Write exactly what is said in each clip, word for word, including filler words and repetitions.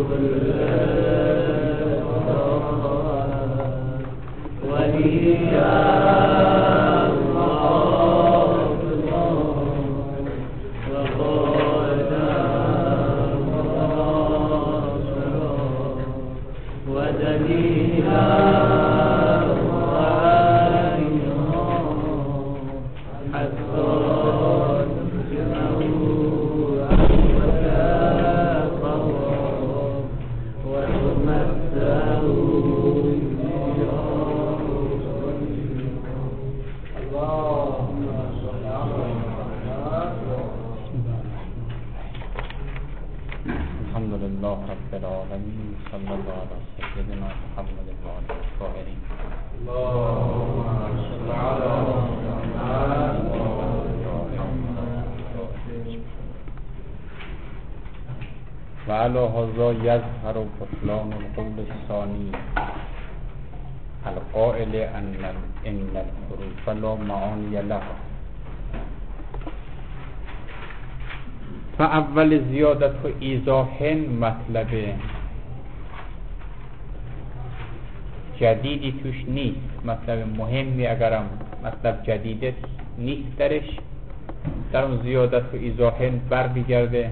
وعلى هذا يظهر بطلان القول الثاني القائل ان ان الحروف لا معانی لها. فاول زیادت و ایضاح مطلب جدیدی توش نیست، مطلب مهمی اگرم مطلب جدیدت نیست درش، در اون زیادت و ایضاح بر بگرده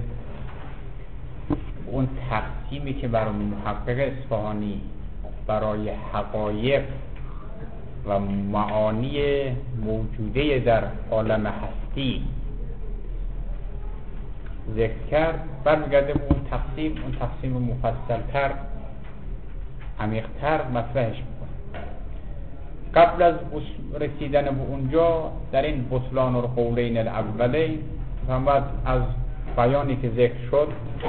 اون تقسیمی که برای محقق اصفهانی برای حقایق و معانی موجوده در عالم هستی ذکر کرد، برمیگرده به اون تقسیم، اون تقسیم مفصلتر عمیقتر مطرحش میکنه. قبل از رسیدن به اونجا در این بطلان القولین الاولین فهمت از بیانی که ذکر شد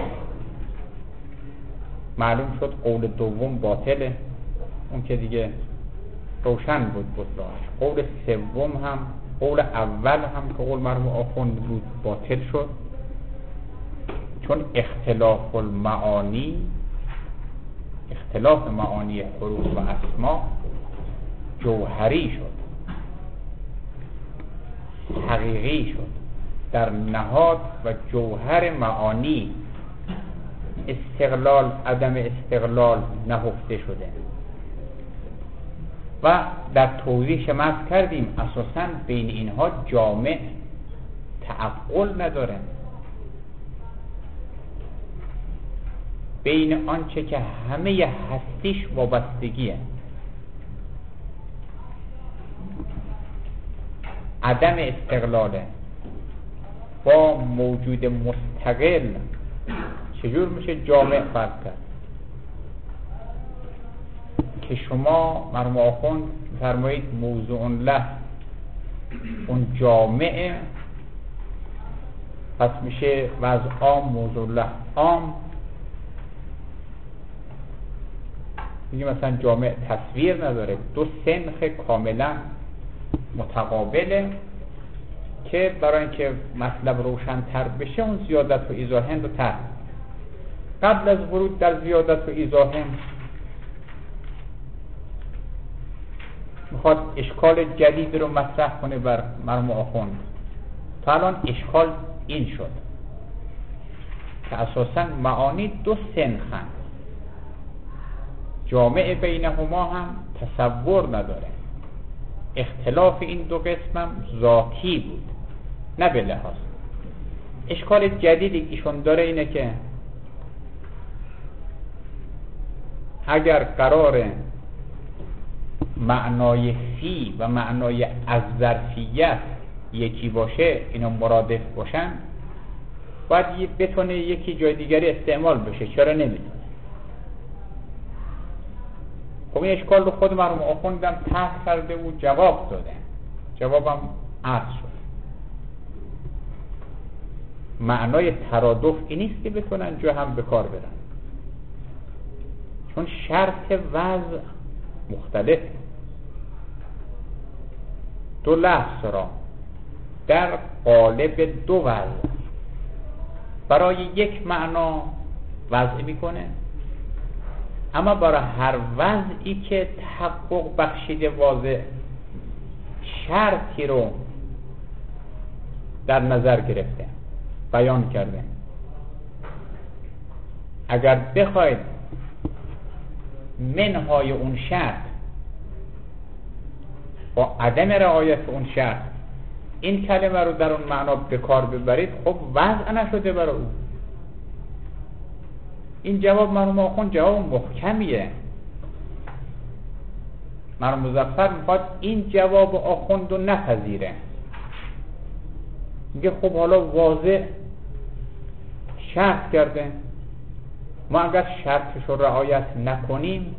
معلوم شد قول دوم باطله، اون که دیگه روشن بود بطلانش. قول سوم هم، قول اول هم که قول مرحوم آخوند بود باطل شد، چون اختلاف المعانی، اختلاف معانی حروف و اسما جوهری شد، حقیقی شد، در نهاد و جوهر معانی استقلال عدم استقلال نهفته شده. و در توضیح شما کردیم اساساً بین اینها جامع تعقل نداره، بین آنچه که همه هستیش وابستگیه، عدم استقلاله، با موجود مستقل چجور میشه جامع فرق کرد؟ که شما مرحوم آخوند فرمایید موضوع له، اون جامعه، پس میشه وضع عام موضوع له عام. میگه مثلا جامع تصویر نداره، دو سنخ کاملا متقابله که برای اینکه مطلب روشن‌تر بشه اون زیادت و ایضاحن رو تر. قبل از ورود در زیادت و ایضاحن میخواد اشکال جدید رو مطرح کنه بر مرحوم آخوند. تا الان اشکال این شد که اساساً معانی دو سنخن، جامع بینهما هم تصور نداره، اختلاف این دو قسم هم ذاتی بود نه به لحاظ. اشکال جدیدی ایشون داره اینه که اگر قرار معنای فی و معنای از ظرفیت یکی باشه، اینا مرادف باشن، باید بتونه یکی جای دیگری استعمال بشه، چرا نمیتونه؟ خب این اشکال رو خود مرحوم آخوندم طرح کرده و جواب داده، جوابم عرض شد. معنای ترادف این نیست که بتونن جا هم به کار برن، چون شرط وضع مختلف. دو لفظ را در قالب دو وضع برای یک معنا وضع میکنه، اما برای هر وضعی که تحقق بخشیده واضح شرطی رو در نظر گرفته، بیان کرده. اگر بخواید منهای اون شرط با عدم رعایت اون شرط این کلمه رو در اون معنا به کار ببرید، خب وضع نشده برای او. این جواب مرحوم آخوند جواب محکمیه. مرحوم مظفر میخواد این جواب آخوند رو نپذیره، میگه خب حالا واضح شرط کرده، ما اگر شرطش رو رعایت نکنیم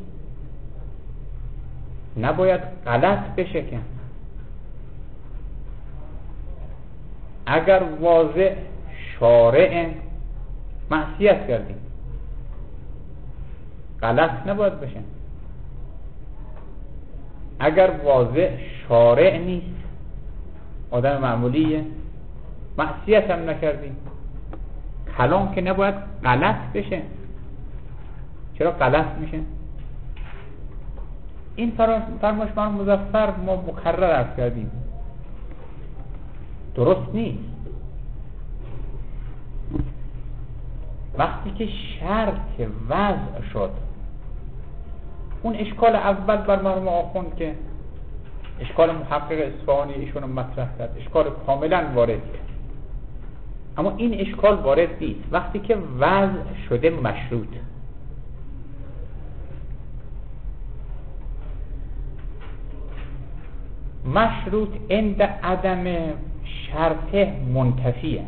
نباید غلط بشه که اگر واضح شارع معصیت کردیم غلط نباید بشه، اگر واضح شارع نیست آدم معمولیه معصیت هم نکردیم کلام که نباید غلط بشه. چرا غلط میشه؟ این فرمایش مرحوم مظفر ما مکرر عرض کردیم درست نیست. وقتی که شرط وضع شد، اون اشکال اول بر مرحوم آخوند که اشکال محقق اصفهانی ایشون مطرح کرد، اشکال کاملا واردیه، اما این اشکال وارد نیست وقتی که وضع شده مشروط. مشروط عند عدم شرط منتفیه.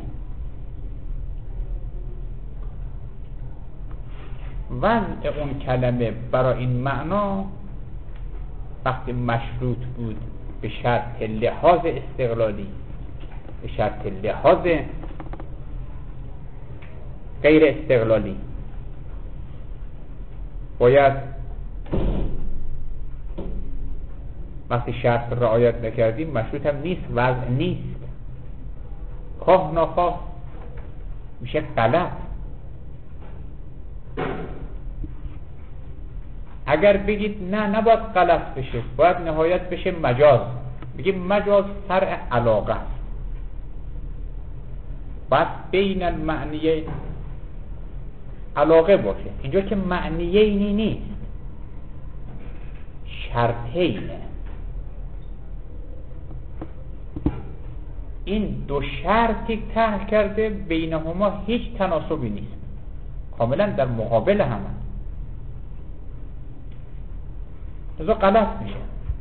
وضع اون کلمه برای این معنا وقتی مشروط بود به شرط لحاظ استقلالی، به شرط لحاظ غیر استقلالی، باید وقتی شرط رعایت نکردیم مشروط هم نیست، وضع نیست، خواه ناخواه میشه غلط. اگر بگید نه نباید غلط بشه، باید نهایت بشه مجاز، بگیم مجاز فرع علاقه است، باید بین المعنیین علاقه باشه. اینجا که معنیینی نیست، شرطینه. این دو شرطی طرح کرده بینهما هیچ تناسبی نیست، کاملا در مقابل هم، لذا غلط میشه.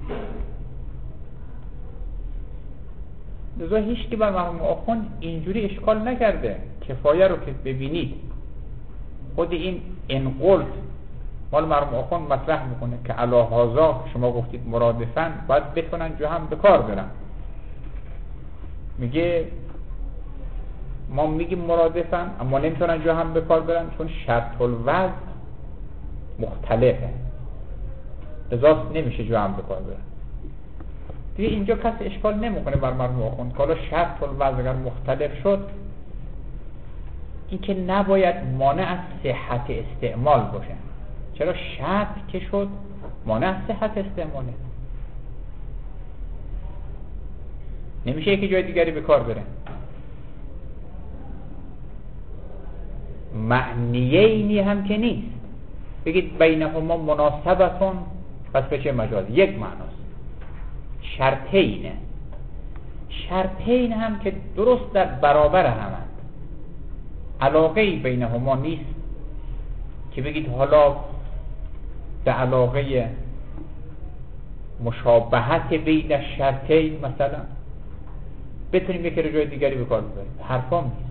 لذا هیچ که بر مرحوم آخوند اینجوری اشکال نکرده. کفایه رو که ببینید خود این انقلت مال مرحوم آخوند مطرح میکنه که علی هذا شما گفتید مرادفن باید بتونن جو هم به کار برن. میگه ما میگیم مرادفن اما نمیتونن جو هم به کار برن چون شرط الوضع مختلفه، لذا نمیشه جو هم به کار برن. دیگه اینجا کسی اشکال نمیکنه بر مرحوم آخوند که حالا شرط الوضع اگر مختلف شد این که نباید مانع از صحت استعمال باشه. چرا شرط که شد مانع از صحت استعماله، نمیشه یکی جای دیگری به کار بره. معنیینی هم که نیست، بگید بینهما مناسبتون پس بشه مجاز، یک معناست. شرطینه، شرطین هم که درست در برابر همند، علاقه بینهما نیست که بگید حالا به علاقه مشابهت بین الشرطین مثلا بتونیم یکی رو جای دیگری به کار ببریم، حرفا نیست.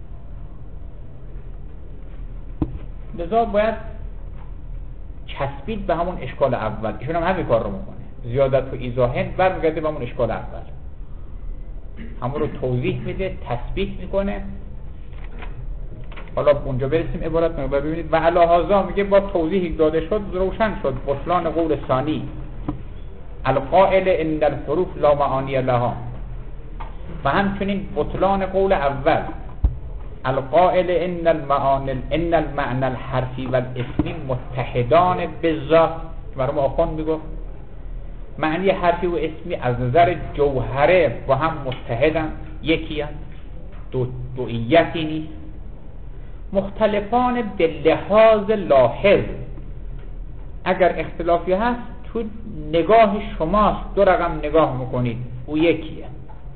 لذا باید چسبید به همون اشکال اول. ایشون هم همین کار رو میکنه، زیادت و ایضاحن برمیگرده به همون اشکال اول، همون رو توضیح میده، تثبیت میکنه. حالا اونجا برسیم عبارت مقدار ببینید و علی هذا میگه با توضیحی داده شد روشن شد بطلان قول ثانی القائل ان الحروف لا معانی لها، و همچنین بطلان قول اول القائل ان المعانی ان المعنى الحرفی والاسمی متحدان بالذات. مرحوم آخوند میگفت معنی حرفی و اسمی از نظر جوهره با هم متحدن، یکی هم دو دوئیتی نیست. مختلفان به لحاظ لاحظ. اگر اختلافی هست تو نگاه شماست، دو رقم نگاه میکنید او یکیه.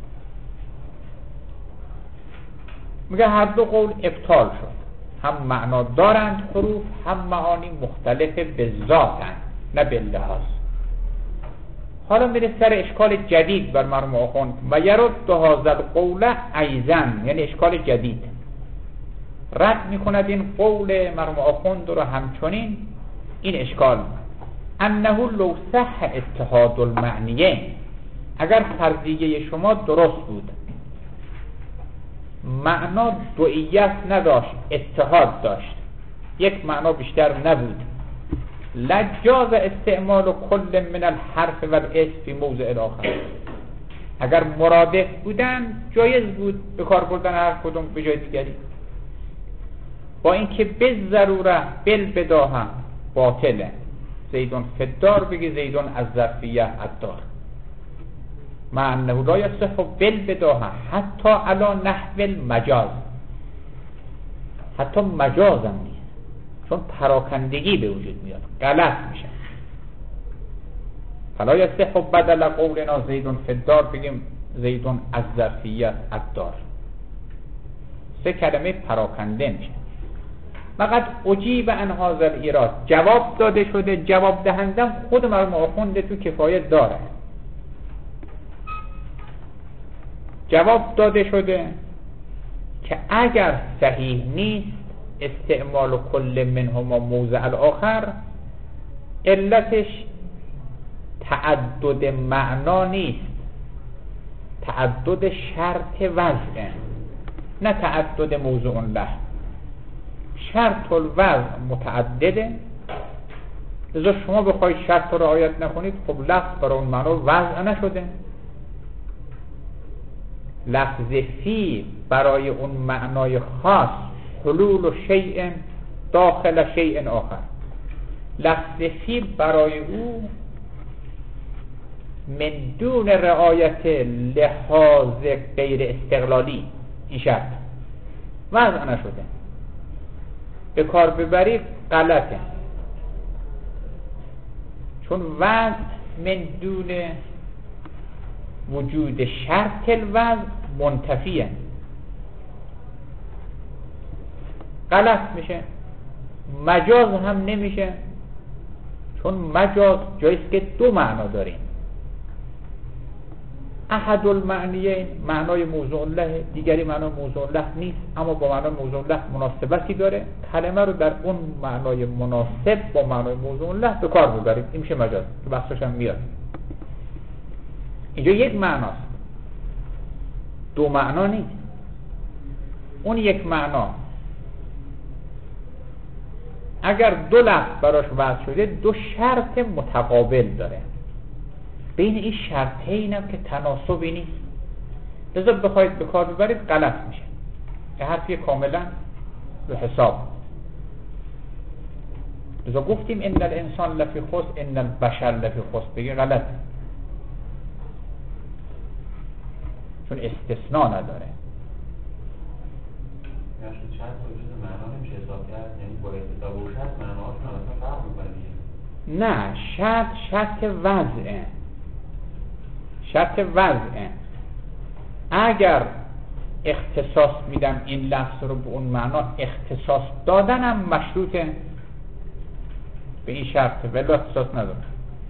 میگه هر دو قول ابطال شد، هم معنا دارند حروف، هم معانی مختلف به ذاتند نه به لحاظ. حالا میره سر اشکال جدید بر مرحوم آخوند و یرد هذا القول ایضا، یعنی اشکال جدید رد میکند این قول مرحوم آخوند رو همچنین این اشکال انه لو صح اتحاد المعنیین، اگر فرضیه شما درست بود، معنا دوئیت نداشت، اتحاد داشت، یک معنا بیشتر نبود، لجاز استعمال کل من الحرف و الاسم فی موضع الاخر، اگر مرادف بودن جایز بود به کار بردن هر کدوم به جای دیگری، با اینکه به ضروره بل بداها باطله. زیدون فدار بگی زیدون از ظرفیه الدار، مع انه لا یصح بل بداها حتی علی نحو المجاز، حتی مجاز هم نیست چون پراکندگی به وجود میاد، غلط میشه. فلا یصح بدل قولنا زیدون فدار بگیم زیدون از ظرفیه الدار، سه کلمه پراکنده میشه. فقط اجیب عن هذا الایراد، جواب داده شده، جواب دهندم خود مرحوم آخونده تو کفایت داره، جواب داده شده که اگر صحیح نیست استعمال کل منهما موضع الاخر، علتش تعدد معنا نیست، تعدد شرط وضعه، نه تعدد موضوع له. شرط الوضع متعدده، لذا شما بخواید شرط رو رعایت نکنید خب لفظ برای اون معنا وضع نشده. لفظ فی برای اون معنای خاص حلول شیء داخل شیء آخر، لفظ فی برای او من دون رعایت لحاظ غیر استقلالی این شرط وضع نشده، به کار ببرید غلطه، چون وضع من دون وجود شرط الوضع منتفیه، غلط میشه. مجاز هم نمیشه، چون مجاز جاییست که دو معنا داریم، احد المعنیین معنای موضوع له، دیگری معنای موضوع له نیست اما با معنای موضوع له مناسبتی داره، کلمه رو در اون معنای مناسب با معنای موضوع له به کار ببرید، این میشه مجاز که بحثش هم میاد. اینجا یک معناست، دو معنا نیست. اون یک معنا اگر دو لفظ براش وضع شده دو شرط متقابل داره، بین این شرطین هم که تناسبی نیست، لذا بخواید به کار ببرید غلط میشه، که حرفی کاملا به حساب. لذا گفتیم ان الانسان لفی خسر ان البشر لفی خسر، بگی غلط، چون استثناء نداره. یعنی چند تا جز معنا نمیشه حساب کرد، یعنی با حساب و شرط معناهاشون اصلا فرق میکنه. نه، شرط شرط وضعه، شرط وضعه. اگر اختصاص میدم این لفظ رو به اون معنا، اختصاص دادنم مشروطه به این شرطه، ولی اختصاص نداره.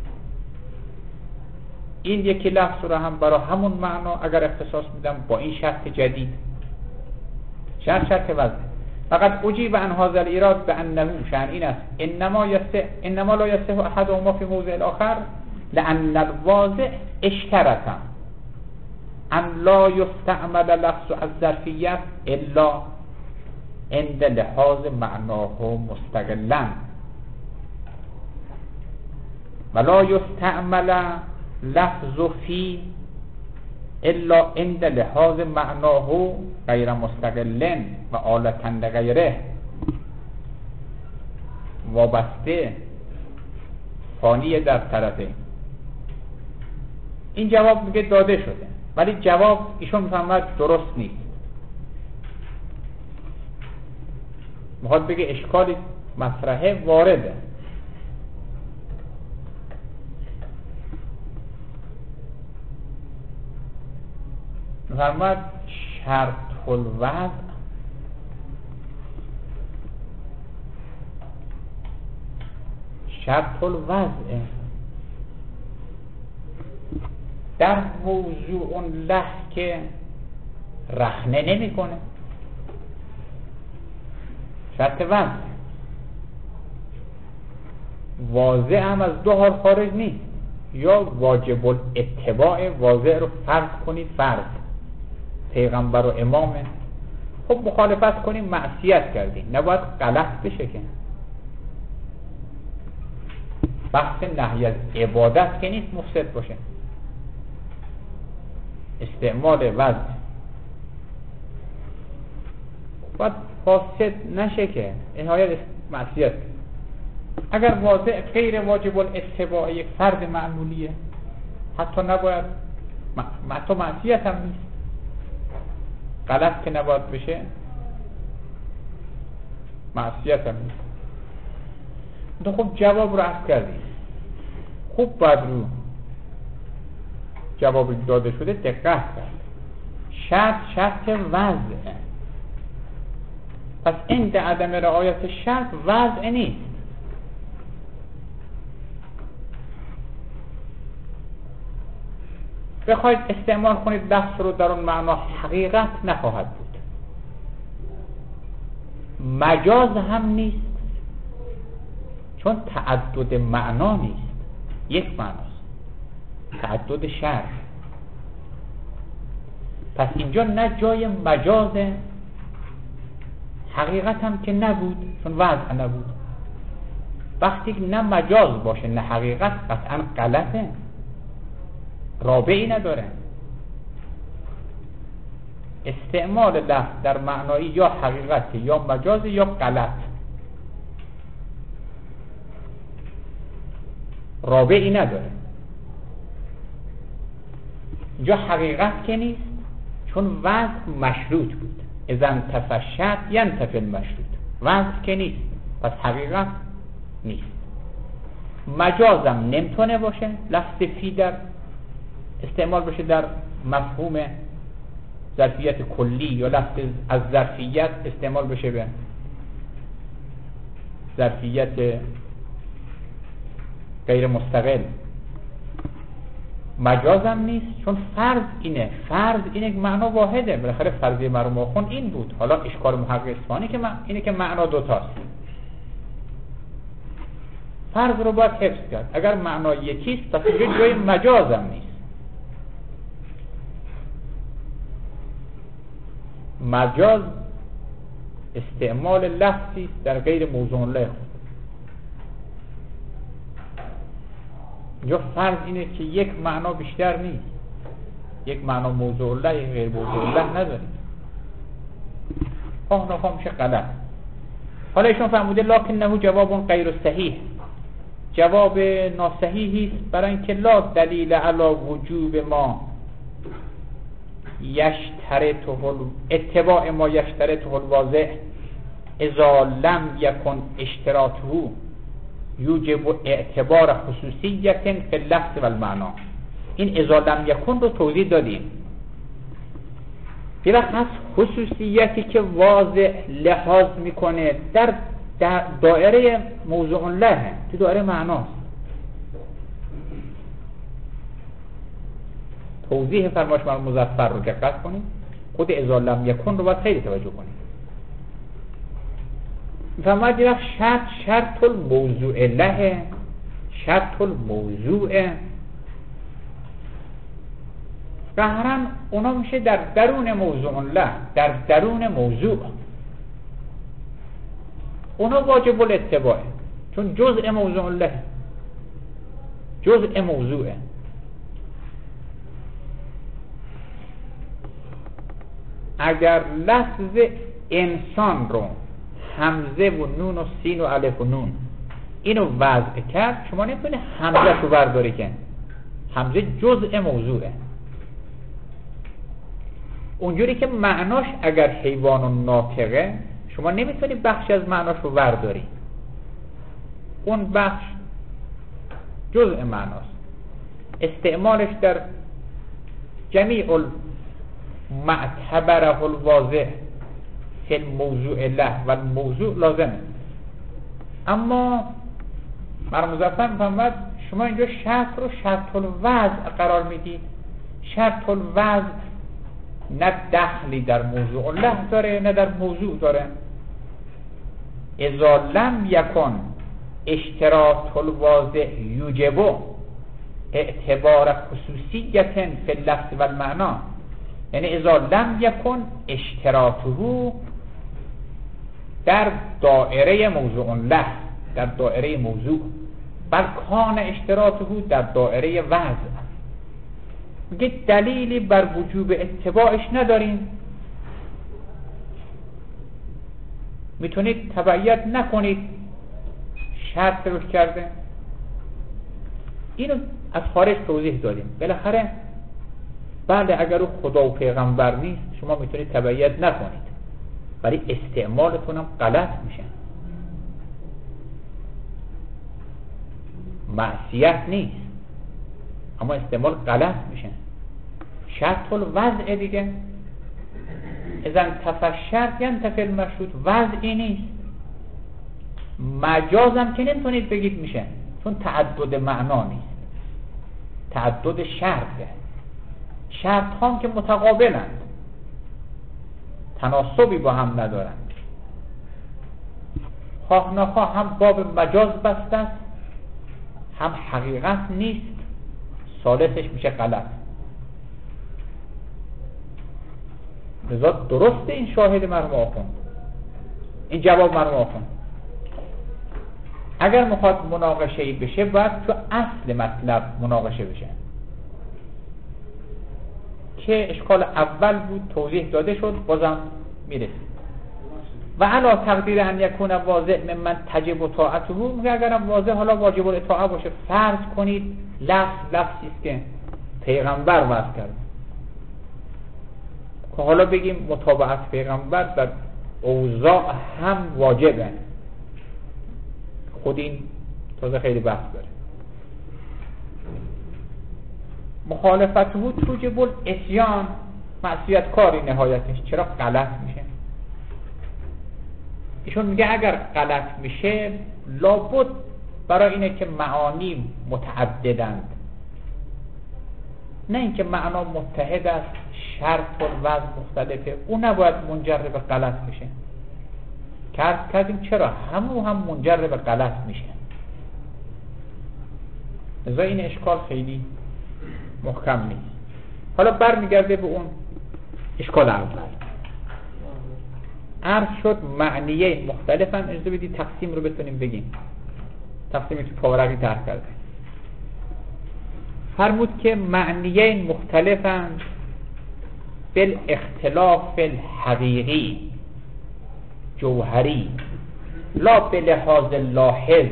این یکی لفظ رو هم برای همون معنا اگر اختصاص میدم با این شرط جدید، شرط شرط وضعه. فقط اجیب عن هذا الایراد بانه شأن این است انما یصح انما لا یصح احدهما فی موضع الاخر لان الواضع اشترط ان لا یستعمل لفظ الظرفیه الا عند لحاظ معناه مستقلا ولا یستعمل لفظ فی الا عند لحاظ معناه غیر مستقل و آلتا لغیره، وابسته فانی در طرفه. این جواب میگه داده شده، ولی جواب ایشون میفهمد درست نیست. میخواد بگه اشکالی مطرحه وارده. فرمود شرط الوضع شرط الوضع در موضوع اون له که رخنه نمی کنه، شرط وضع واضح هم از دو حال خارج نیست. یا واجب الاتباع واضح رو فرض کنید، فرض پیغمبر و امامه، خب مخالفت کنیم معصیت کردیم، نباید غلط بشه که. بحث نهی از عبادت که نیست مفسد باشه، استعمال وضع باید فاسد نشه که نهایت معصیت. اگر واضح غیر واجب الاتباع یک فرد معمولیه، حتی نباید حتی معصیت هم نیست، غلط که نباید بشه، معصیت هم نیست. تو خب جواب رو عرض کردیم، خوب باید رو جواب داده شده دقت کرد. شرط شرط وضع، پس این عدم رعایت شرط وضع نیست. بخواید استعمال کنید لفظ رو در اون معنا، حقیقت نخواهد بود، مجاز هم نیست، چون تعدد معنا نیست، یک معناست، تعدد شرط. پس اینجا نه جای مجازه، حقیقت هم که نبود چون وضع نبود. وقتی نه مجاز باشه نه حقیقت، قطعا غلطه، رابعی نداره. استعمال لفظ در معنای یا حقیقت یا مجاز یا غلط، رابعی نداره. اینجا حقیقت که نیست، چون وضع مشروط بود، اذا انتفى الشرط ينتفي المشروط. وضع که نیست، پس حقیقت نیست. مجازم نمیتونه باشه، لفظ فی در استعمال بشه در مفهوم ظرفیت کلی، یا لفظ از ظرفیت استعمال بشه به ظرفیت غیر مستقل. مجازم نیست، چون فرض اینه، فرض اینه که معنا واحده، بالاخره فرضی مرحوم آخوند این بود. حالا اشکال محقق اصفهانی که اینه که معنا دوتاست، فرض رو باید حفظ کرد. اگر معنا یکیست پس اینجا جای مجازم نیست. مجاز استعمال لفظی در غیر موضوع له. اینجا فرض اینه که یک معنا بیشتر نیست، یک معنا موضوع له غیر موضوع له نداریم، خواه نخواه میشه غلط. حالا ایشون فرموده لکنه جواب غیر صحیح، جواب ناصحیحی است، برای اینکه لا دلیل علی وجوب ما یشترطه اتباع ما یشترطه الواضح اذا لم یکن اشتراطه یوجب اعتبار خصوصیت فی اللفظ و المعنا. این اذا لم یکن رو توضیح دادیم. یه وقت هست خصوصیتی که واضح لحاظ میکنه در, در دائره موضوع له، تو دائره معناست. توضیح فرمایش مرحوم مظفر رو دقت کنید، خود اذا لم یکن رو باید خیلی توجه کنید. فرماید یه وقت شرط شرط الموضوع له، شرط الموضوع ظاهراً اونا میشه در درون موضوع له، در درون موضوع اونا واجب الاتباع، چون جزء موضوع له، جزء موضوعه. اگر لفظ انسان رو همزه و نون و سین و الف و نون اینو وضع کرد، شما نمیتونی همزه رو برداری که همزه جزء موضوعه. اونجوری که معناش اگر حیوان و ناطقه شما نمیتونی بخشی از معناش رو ورداری، اون بخش جزء معناست. استعمالش در جمیع معتبره الواضح فی الموضوع له و الموضوع لازمه. اما مرحوم مظفر میفرماید شما اینجا شرط رو شرط الوضع قرار میدید. شرط الوضع نه دخلی در موضوع له داره نه در موضوع داره. اذا لم یکن اشتراط الواضح یوجب اعتبار خصوصیت فی اللفظ و المعنا، یعنی اذا لم یکن اشتراطه در دائره موضوع له، در دائره موضوع، بل کان اشتراطه در دائره وضع. میگه دلیلی بر وجوب اتباعش ندارین، میتونید تبعیت نکنید، شرط روش کرده. اینو از خارج توضیح دادیم. بالاخره بله اگر او خدا و پیغمبر نیست شما میتونید تبعیت نکنید، ولی استعمالتون هم غلط میشه. معصیت نیست اما استعمال غلط میشه. شرط الوضع دیگه، اذن تفشرت ینتفی المشروط، وضعی نیست. مجازم که نمیتونید بگید میشه، چون تعدد معنا نیست، تعدد شرطه. شرط هم که متقابلند، تناسبی با هم ندارند. خواه نخواه هم باب مجاز بسته است، هم حقیقت نیست، ثالثش میشه غلط. لذا درسته این شاهد مرحوم آخوند، این جواب مرحوم آخوند. اگر میخواد مناقشه بشه باید تو اصل مطلب مناقشه بشه که اشکال اول بود توضیح داده شد، بازم میرسید. و علا تقدیر ان یکون واضح ممن تجب طاعته، میگه اگرم واضح حالا واجب الاطاعه باشه، فرض کنید لفظ لفظی است که پیغمبر وضع کرد، که حالا بگیم متابعت پیغمبر در اوضاع هم واجبه. خود این تازه خیلی بحث داره. مخالفت بود توجب الاسیان، معصیت کاری نهایتش. چرا غلط میشه؟ ایشون میگه اگر غلط میشه لابد برای اینه که معانی متعددند، نه اینکه معنا متحد است، شرط و وضع مختلفه، اون نباید منجر به غلط بشه. کرد کردیم چرا همون هم منجر به غلط میشه. لذا این اشکال خیلی محکم نیست. حالا برمیگرده به اون اشکال اول. عرض شد معنیه مختلفن، اجازه بدید تقسیم رو بتونیم بگیم. تقسیمی که پاورقی طرح کرده فرمود که معنیه مختلفن بالاختلاف الحقیقی جوهری لا به لحاظ لاحظ.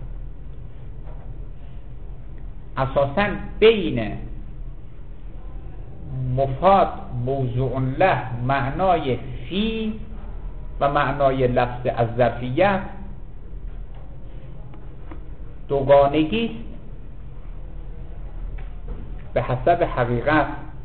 اساساً بین مفاد موضوع له معنای فی و معنای لفظ از ظرفیت دوگانگی است به حسب حقیقت،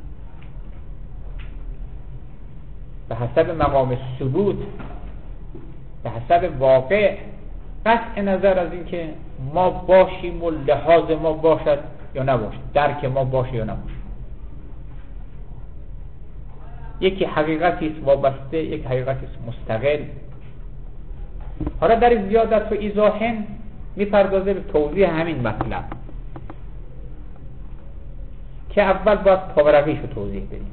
به حسب مقام ثبوت، به حسب واقع، قطع نظر از اینکه ما باشیم و لحاظ ما باشد یا نباشد، درک ما باشه یا نباشه. یکی حقیقتی است وابسته، یک حقیقتی است مستقل. حالا در زیادت و ایضاحن میپردازه به توضیح همین مطلب که اول باید پاورقیش رو توضیح بدیم.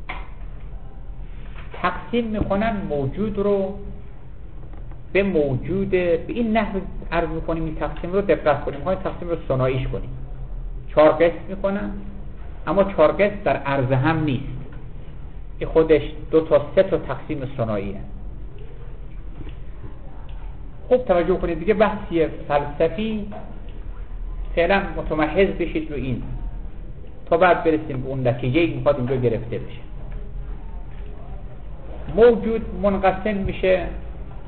تقسیم میکنن موجود رو به موجود، به این نحو عرض میکنیم این تقسیم رو دقت کنیم، میخوایم تقسیم رو ثنائیش کنیم. چهار قسم میکنن اما چهار قسم در عرض هم نیست، این خودش دو تا سه تا تقسیم ثنائیه. خوب توجه کنید دیگه، بحثی فلسفی فعلا متمحض بشید رو این تا بعد برسیم به اون نتیجه‌ای که میخواد اینجا گرفته بشه. موجود منقسم میشه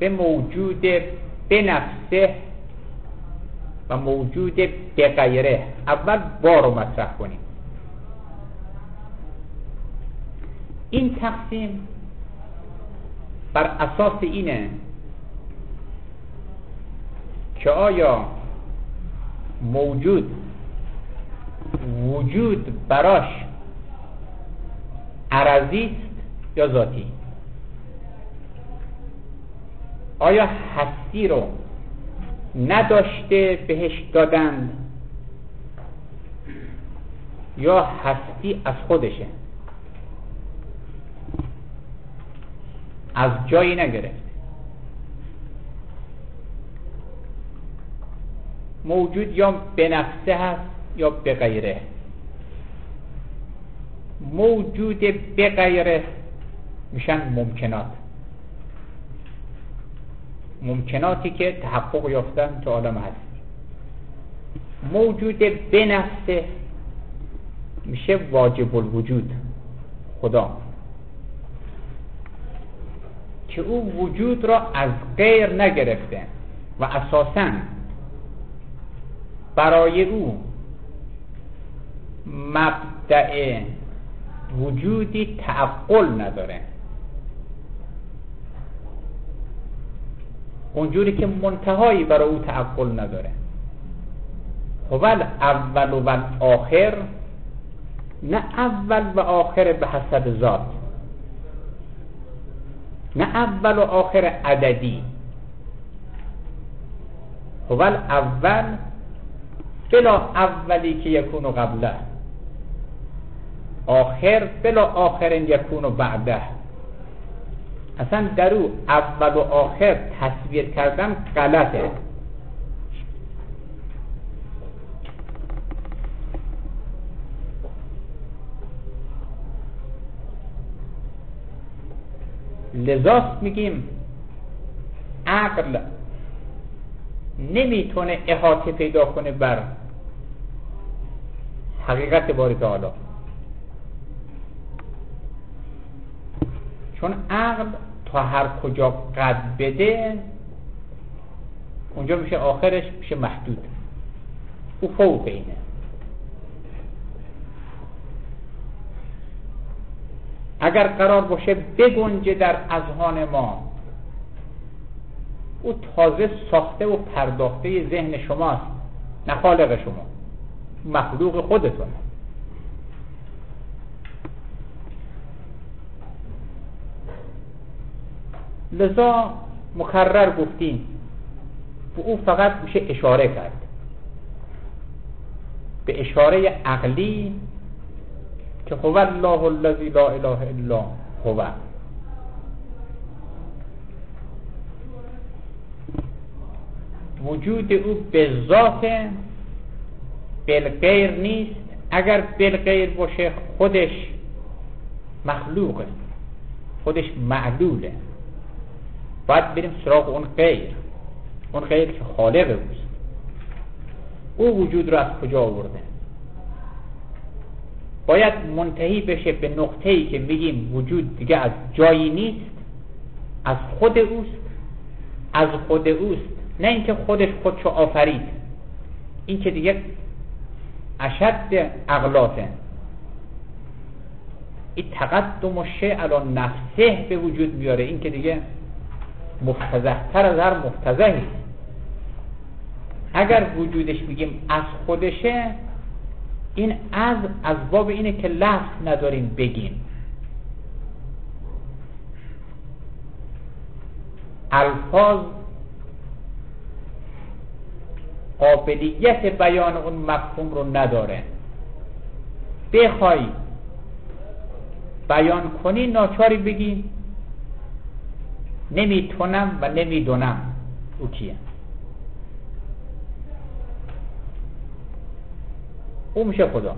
به موجود به نفسه و موجود به غیره. اول با رو مطرح کنیم. این تقسیم بر اساس اینه که آیا موجود وجود براش عرضی است یا ذاتی؟ آیا هستی رو نداشته بهش دادند یا هستی از خودشه، از جایی نگرفته؟ موجود یا به نفسه هست یا به غیره. موجود به غیره میشن ممکنات، ممکناتی که تحقق یافتن تو عالم هست. موجود به نفسه میشه واجب الوجود، خدا، که او وجود را از غیر نگرفته و اساساً برای او مبدأ وجودی تعقل نداره، اونجوری که منتهایی برای او تعقل نداره. اول اول و آخر، نه اول و آخر به حسب ذات، نه اول و آخر عددی. اول اول بلا اولی که یکون قبله، آخر بلا آخر یکون بعده. اصلا در او اول و آخر تصویر کردن غلطه. لذاست میگیم عقل نمیتونه احاطه پیدا کنه بر حقیقت باری تعالی، چون عقل تا هر کجا قد بده اونجا میشه آخرش میشه محدود، او فوق اینه. اگر قرار باشه بگنجه در اذهان ما، او تازه ساخته و پرداخته ذهن شماست، نه خالق شما، مخلوق خودتونه. لذا مکرر گفتیم و او فقط میشه اشاره کرد به اشاره عقلی که هو الله الذی لا اله الا هو. وجود او به ذات بالغیر نیست. اگر بالغیر باشه خودش مخلوقه، خودش معلوله. باید بریم سراغ اون غیر، اون غیر که خالق اوست. او وجود رو از کجا آورده؟ باید منتهی بشه به نقطه‌ای که بگیم وجود دیگه از جایی نیست، از خود اوست، از خود اوست، نه اینکه خودش خودشو آفرید. این که دیگه اشد اغلاطه. این تقدم و شیء علی نفسه به وجود میاره. این که دیگه مفتضح تر از هر مفتضحی. اگر وجودش بگیم از خودشه، این از از باب اینه که لفظ نداریم بگیم. الفاظ قابلیت بیان اون مفهوم رو نداره. بخوای بیان کنی ناچاری بگی نمیتونم و نمیدونم او کیه. او میشه خدا.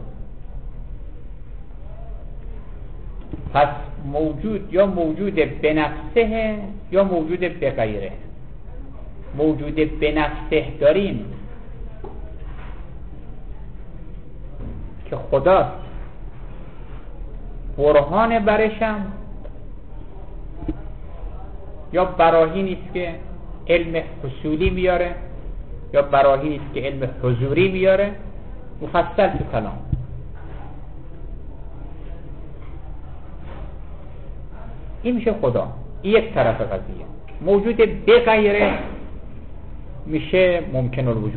پس موجود یا موجود به نفسه یا موجود به غیره. موجود به نفسه داریم که خداست، برهان برشم یا براهینی است که علم حصولی میاره یا براهینی است که علم حضوری میاره، مفصل تو کلام. این میشه خدا، این یک طرف قضیه. موجود به غیره میشه ممکن الوجود،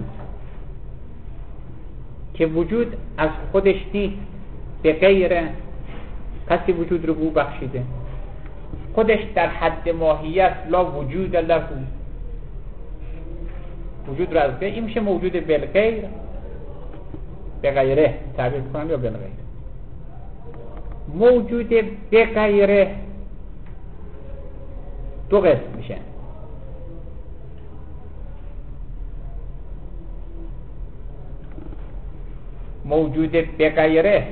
که وجود از خودش نیست، به غیره کسی وجود رو بو بخشیده، خودش در حد ماهیت لا وجود له، وجود رو از به، این میشه موجود بالغیر، به غیره تعبیر کنم یا بالغیر. موجود به غیره دو قسم میشه. موجود به غیره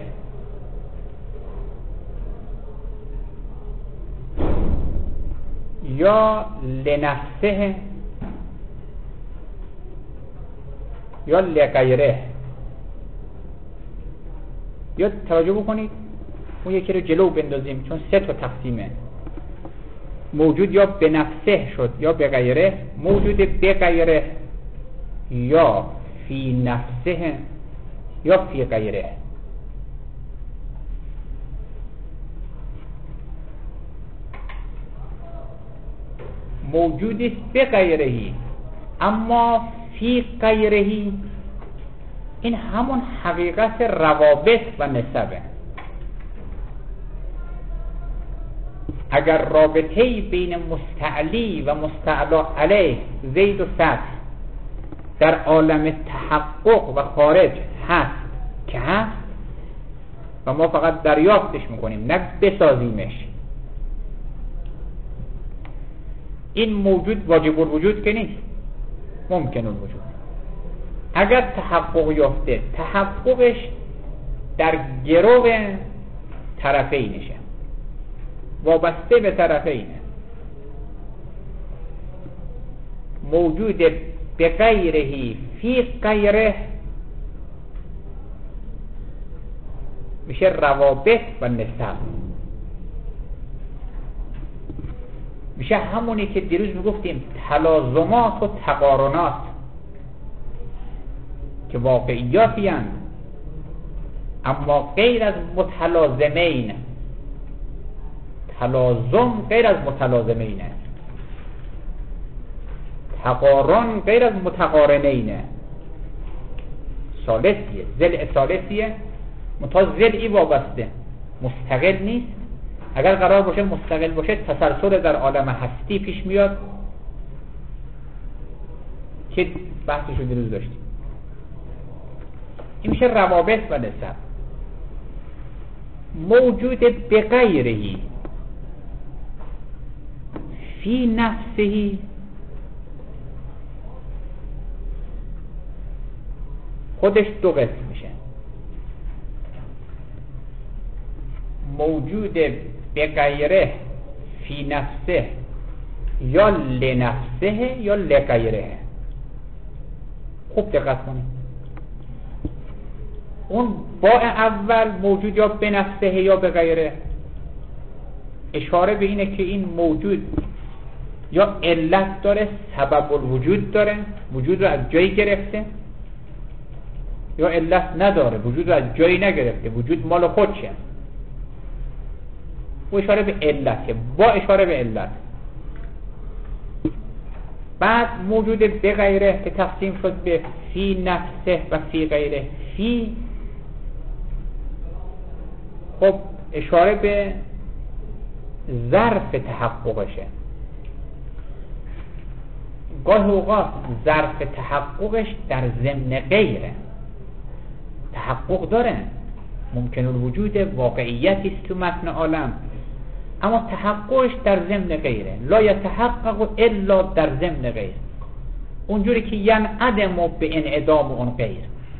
یا لنفسه یا لغیره. یا توجه بکنید اون یکی رو جلو بندازیم چون سه تا تقسیمه. موجود یا به نفسه شد یا به غیره. موجود به غیره یا فی نفسه یا فی غیره. موجودی است به غیرهی، اما فی غیرهی این همون حقیقت روابط و نسبه. اگر رابطه‌ای بین مستعلی و مستعلا علیه زید و سطح در عالم تحقق و خارج هست که هست و ما فقط دریافتش میکنیم نه بسازیمش، این موجود واجب الوجود که نیست، ممکن الوجود. اگر تحقق یافته، تحققش در گرو طرفینشه، وابسته به طرفینه. موجود به غیرهی فی غیره میشه روابط و نسب، میشه همونی که دیروز میگفتیم تلازمات و تقارنات که واقعیاتی هستند اما غیر از متلازمین. تلازم غیر از متلازمینه، تقارن غیر از متقارنینه. ثالثیه، ضلع ثالثیه، منتها ضلعی وابسته، مستقل نیست. اگر قرار باشه مستقل باشه تسلسل در عالم هستی پیش میاد که بحثش رو دیروز داشتیم. این میشه روابط و نسب. موجود به غیرهی فی نفسهی خودش دو قسم میشه. موجود به غیره فی نفسه یا لنفسه یا لغیره. خوب دقت کنید، اون با اول موجود یا به نفسه یا به غیره اشاره به اینه که این موجود یا علت داره، سبب الوجود داره، وجود رو از جایی گرفته، یا علت نداره، وجود رو از جایی نگرفته، وجود مال خودشه. و اشاره به علته، با اشاره به علت. بعد موجود به غیره که تقسیم شد به فی نفسه و فی غیره. فی خب اشاره به ظرف تحققشه. گاهی اوقات ظرف تحققش در ضمن غیره، تحقق داره، ممکن الوجود، واقعیتی است تو متن عالم، اما تحققش در ضمن غیره. لا یتحقق الا در ضمن غیر، اونجوری که ینعدم به انعدام اون غیر.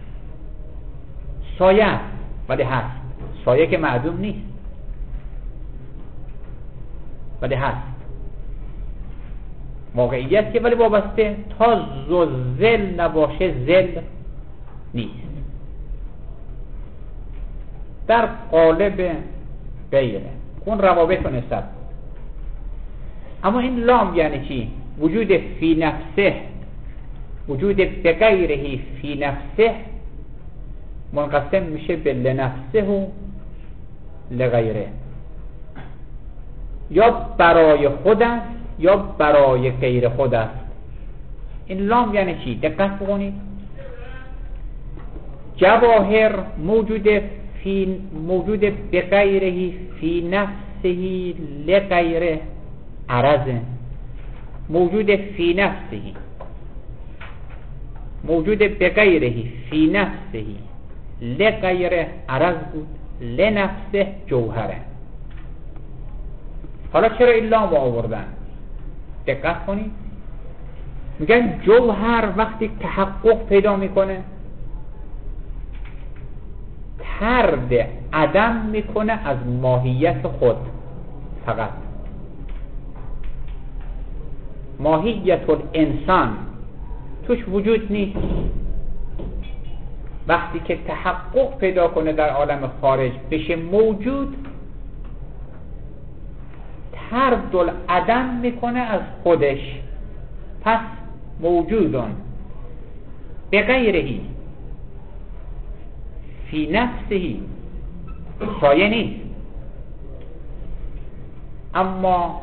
سایه است ولی هست، سایه که معدوم نیست ولی هست، واقعیت که ولی وابسته تا زل نباشه زل نیست. در قالب غیره اون روابط و نسب. اما این لام یعنی چی؟ وجود فی نفسه، وجود بغیره فی نفسه منقسم میشه به لنفسه و لغیره، یا برای خود است یا برای غیر خود است. این لام یعنی چی؟ دقت بکنید. جواهر موجود فی موجود بغیره فی نفسه لغیره عرضه، موجود فی نفسه موجود بغیره فی نفسه لغیره عرض بود، لنفسه جوهره. حالا چرا این لام آوردن؟ دقت کنید. میگن جوهر وقتی تحقق پیدا میکنه طرد عدم میکنه از ماهیت خود. فقط ماهیت الانسان توش وجود نیست. وقتی که تحقق پیدا کنه در عالم خارج بشه موجود، طرد العدم میکنه از خودش، پس موجودون بغیرهی فی نفسهی سایه نیست. اما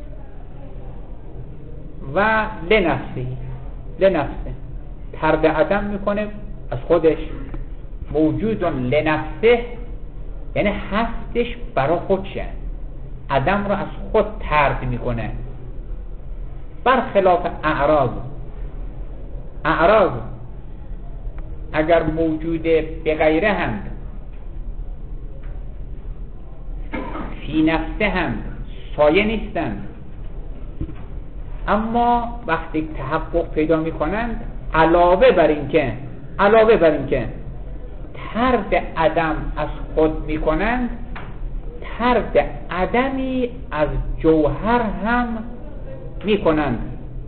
و لنفسهی لنفسه طرد عدم میکنه از خودش، موجودون لنفسه یعنی هستش برای خودشه، عدم رو از خود طرد میکنه. برخلاف اعراض، اعراض اگر موجود بغیره هم فی نفسه هم سایه نیستند، اما وقتی تحقق پیدا میکنند علاوه بر این که علاوه بر این که طرد عدم از خود میکنند، طرد عدمی از جوهر هم میکنند.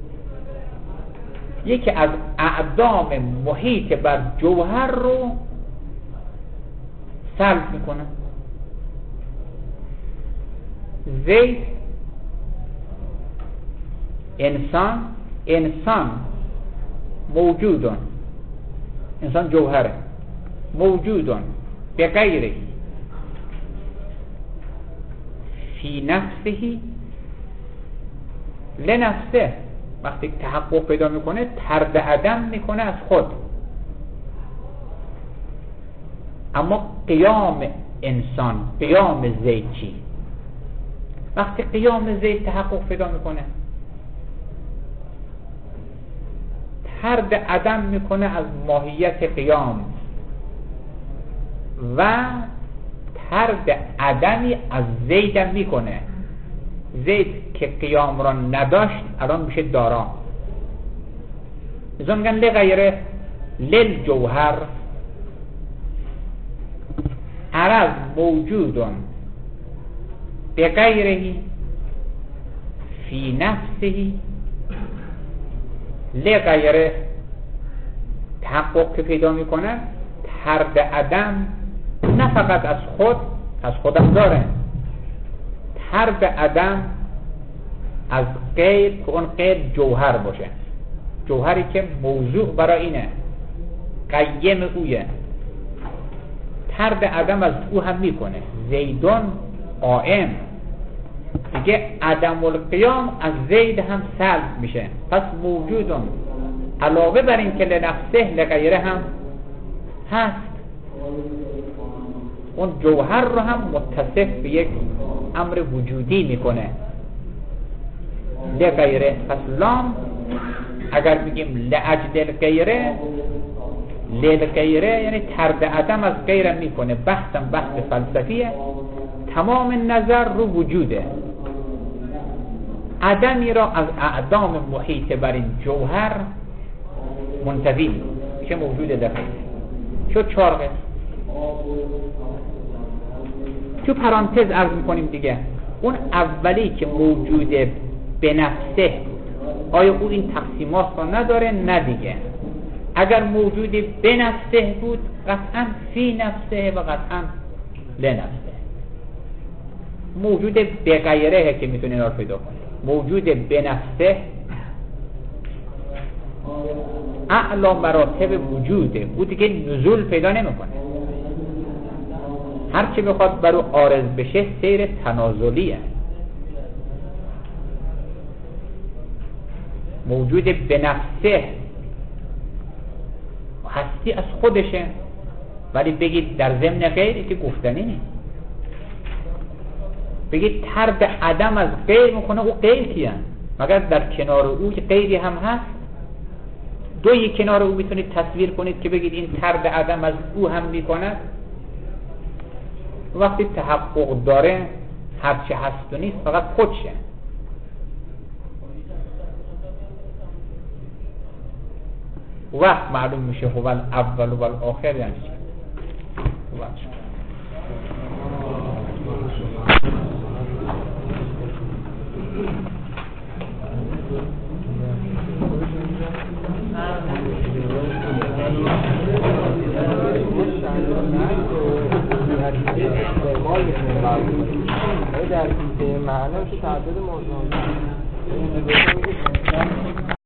یکی از اعدام محیط بر جوهر رو سلب میکنند. زید انسان انسان موجودون، انسان جوهره، موجودون به غیره فی نفسهی لنفسه. وقتی تحقق پیدا میکنه طرد عدم میکنه از خود. اما قیام انسان، قیام زید چی؟ وقتی قیام زید تحقق پیدا میکنه طرد عدم میکنه از ماهیت قیام و طرد عدمی از زیدم میکنه. زید که قیام را نداشت الان میشه دارا. ازا میگن لغیره لل جوهر عرض موجودون بغیره فی نفسه لغیره. تحقق که پیدا میکنه طرد عدم نه فقط از خود، از خودم داره، طرد عدم از غیر که اون غیر جوهر باشه، جوهری که موضوع برای اینه، قیم اویه، طرد عدم از او هم میکنه. زیدون قائم دیگه عدم القیام از زید هم سلب میشه، پس موجودون علاوه بر این که لنفسه لغیره هم هست، اون جوهر رو هم متصف به یک امر وجودی میکنه لغیره. پس لام اگر بگیم لأجل غیره لغیره یعنی طرد عدم از غیره میکنه. بحثم بحث فلسفیه، تمام نظر رو وجوده. عدمی را از اعدام محیط بر این جوهر منتفی که موجود دقیق شد. چهار قسم تو پرانتز عرض میکنیم دیگه. اون اولی که موجود به نفسه، آیا او این تقسیمات رو نداره؟ نه دیگه. اگر موجود به نفسه بود قطعا فی نفسه و قطعا لنفسه. موجود به غیره که میتونه اینا رو پیدا کنه. موجود به نفسه اعلی مراتب وجوده، او دیگه نزول پیدا نمیکنه. هر چی بخواد برو عارض بشه سیر تنازلیه. موجود به نفسه هستی از خودشه، ولی بگید در ضمن غیری که گفتنی نیست. بگید طرد عدم از غیر میکنه، او غیر کیه؟ مگر در کنار او غیری هم هست؟ دو یک کنار او میتونید تصویر کنید که بگید این طرد عدم از او هم میکند؟ وقتی تحقق داره هرچی هست و نیست فقط خودشه. وقت معلوم میشه هو الاول و الاخر یعنی چی؟ در این معنی تعداد موضوعات